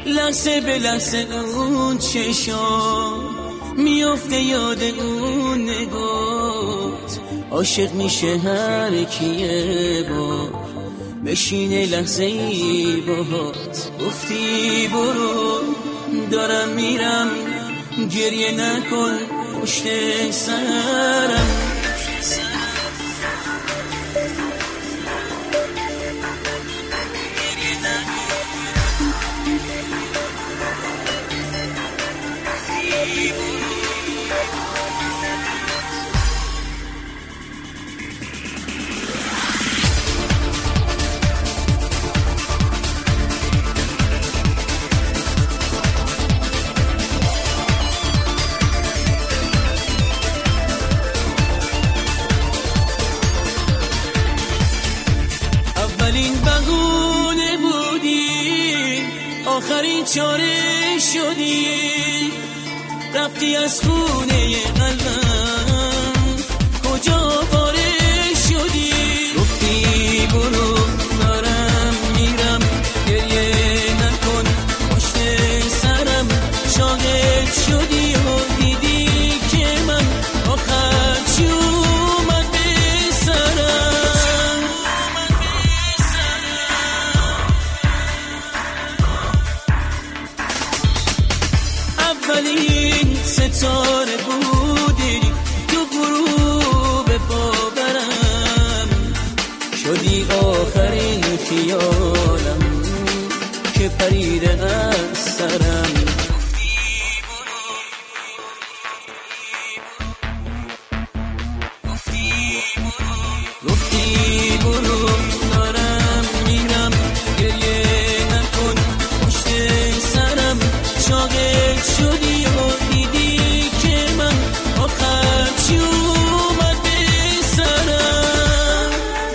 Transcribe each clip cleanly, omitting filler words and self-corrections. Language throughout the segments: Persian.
لحظه به لحظه اون چشام میافته یاد اون نگات، عاشق میشه هر کیه با بشینه لحظه ای باهات. گفتی برو دارم میرم، گریه نکن پشت سرم. اولین بهونه بودی، آخرین چاره شدی، رفتی از خونه قلبم کجا باره شدی. گفتی برو دارم میرم، گریه نکن پشت سرم. شاهد شدی و دیدی که من آخر چی اومد به سرم. اولین ستاره بودی تو غروب باورم، شدی آخرین خیالم که پریده از سرم. گفتی برو دارم میرم، گریه نکن پشت سرم. شاهد شدی و دیدی که من آخر چی اومد به سرم.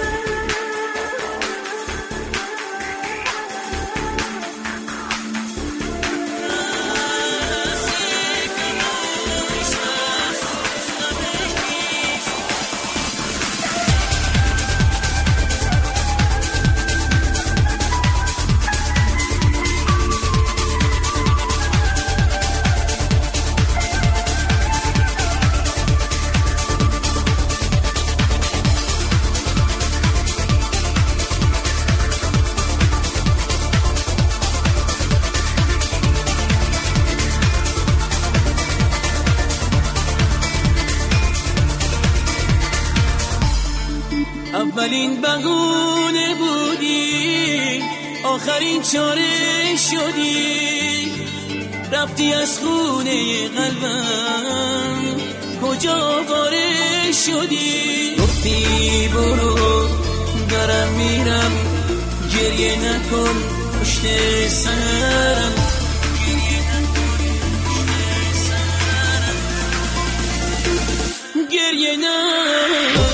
اولین بهونه بودی، آخرین چاره شدی، رفتی از خونه قلبم کجا وارد شدی. گفتی برو دارم میرم، گریه نکن پشت سرم. گریه نکن